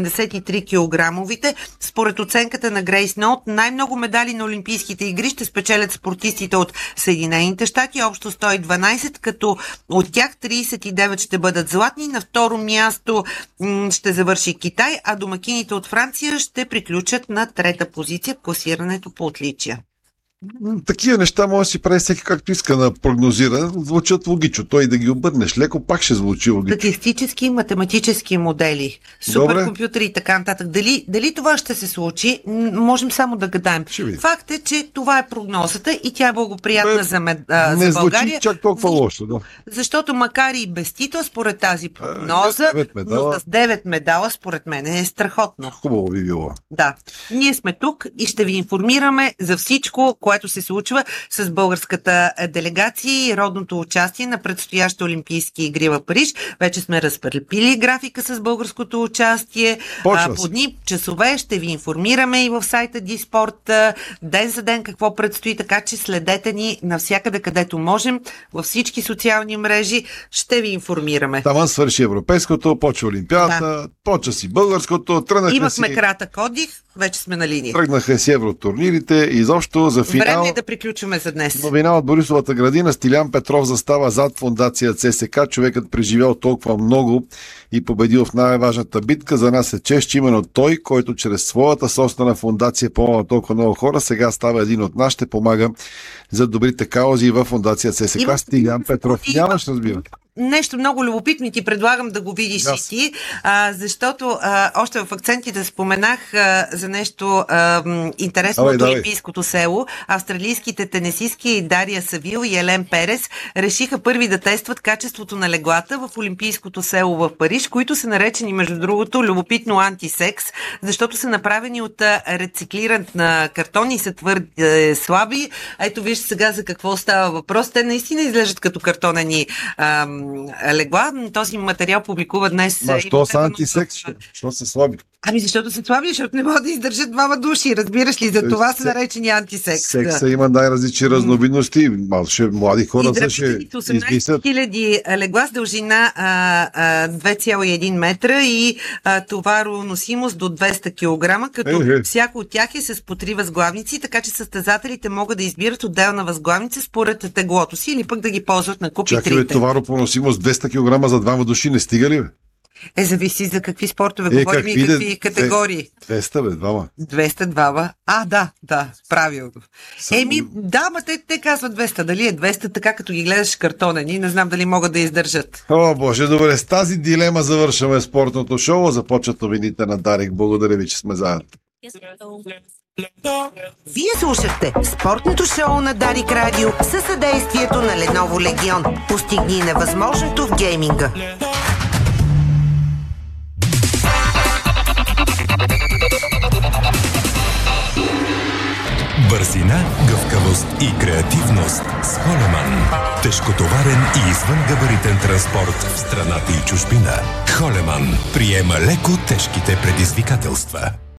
73 кг-овите. Според оценката на Грейс Ноут, най-много медали на Олимпийските игри ще спечелят спортистите от Съединените щати, общо 112, като от тях 39 ще бъдат златни. На второ място ще завърши Китай, а домакините от Франция ще приключат на 3-та позиция в класирането по отличия. Такива неща може да си прави всеки както иска да прогнозира. Звучат логично. Той да ги обърнеш леко, пак ще звучи логично. Статистически, математически модели, суперкомпютъри и така нататък. Дали това ще се случи, можем само да гадаем. Факт е, че това е прогнозата и тя е благоприятна за България. Не звучи чак толкова лошо. Да. Защото макар и без титул, според тази прогноза, но с 9 медала, според мен е страхотно. Хубаво би било. Да. Ние сме тук и ще ви информираме за всичко, което се случва с българската делегация и родното участие на предстоящите Олимпийски игри в Париж. Вече сме разпределили графика с българското участие. По дни, часове ще ви информираме и в сайта Диспорт ден за ден какво предстои, така че следете ни навсякъде, където можем, във всички социални мрежи ще ви информираме. Таман свърши европейското, почва Олимпиадата, почва си българското, имахме кратък отдих, вече сме на линия. Тръгнаха си евротурнирите, изобщо за финал. Време е да приключваме за днес. Новина от Борисовата градина. Стилян Петров застава зад фондация ЦСК. Човекът преживял толкова много и победил в най-важната битка. За нас е чест, че именно той, който чрез своята собствена фондация помага толкова много хора, сега става един от нас, ще помага за добрите каузи в фондация ЦСК. Стилян Петров. Нямаш, разбира. Нещо много любопитно и ти предлагам да го видиш и ти, защото още в акцентите споменах за нещо интересно от Олимпийското село. Австралийските тенисистки Дария Савил и Елен Перес решиха първи да тестват качеството на леглата в Олимпийското село в Париж, които са наречени, между другото, любопитно антисекс, защото са направени от рециклиран на картон и са твърде слаби. Ето вижте сега за какво става въпрос. Те наистина изглеждат като картонени легла. Този материал публикува днес. Що са антисекс? Що са слаби? Ами защото се слаби, защото не могат да издържат двама души. Разбираш ли? За това са наречени антисекс. Секса има най-различни разновидности. Млади хора са ще 18 хиляди легла с дължина 2,1 метра и товароносимост до 200 кг, като всяко от тях е с по 3 възглавници, така че състезателите могат да избират отделна възглавница според теглото си или пък да ги ползват на куп и трите. Чакай, товаропоносимост 200 кг за двама души не стига ли, бе? Зависи за какви спортове говорим и какви категории. 200, бе, двама. 202. Да, правилно. Ма те казват 200. Дали е 200, така като ги гледаш картонени, не знам дали могат да издържат. О, Боже, добре, с тази дилема завършваме спортното шоу. Започват новините на Дарик. Благодаря ви, че сме заедно. Вие слушахте спортното шоу на Дарик Радио със съдействието на Lenovo Legion. Постигни невъзможното в гейминга. Бързина, гъвкавост и креативност с Холеман. Тежкотоварен и извънгабаритен транспорт в страната и чужбина. Холеман приема леко тежките предизвикателства.